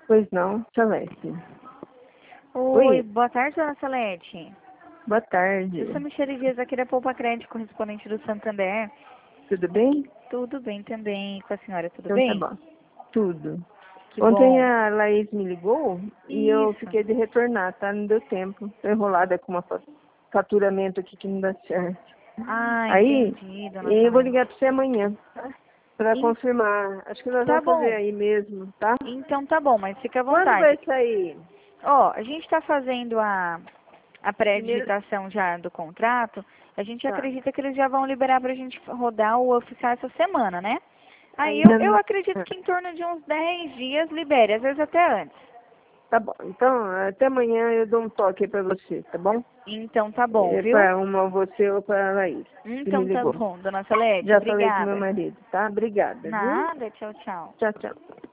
Pois não, Celeste. Oi, boa tarde, dona Salete. Boa tarde. Eu sou Michele Dias, aqui da Poupa Crédito, correspondente do Santander. Tudo bem? Tudo bem também. Com a senhora, tudo Então bem? tá bom. Tudo. Que Ontem bom. a Laís me ligou e eu Isso. fiquei de retornar, tá? Não deu tempo. Tô enrolada com uma faturamento aqui que não dá certo. Ah, Aí, entendi, dona eu vou Salete. ligar pra você amanhã, tá? Pra En- confirmar. Acho que nós Tá vamos fazer bom. aí mesmo, tá? Então tá bom, mas fica à Quando vontade. vai sair? Ó, a gente tá fazendo a Primeiro... pré-digitação já do contrato. A gente Tá. acredita que eles já vão liberar pra gente rodar o oficial essa semana, né? Aí Ainda eu não... acredito que em torno de uns 10 dias libere, às vezes até antes. Tá bom. Então, até amanhã eu dou um toque aí pra você, tá bom? Então tá bom, É viu? pra uma você ou pra Laís, que me Então tá ligou. bom, dona Salete, Já falei com meu obrigada. marido, tá? Obrigada, viu? Nada, tchau, tchau. Tchau, tchau.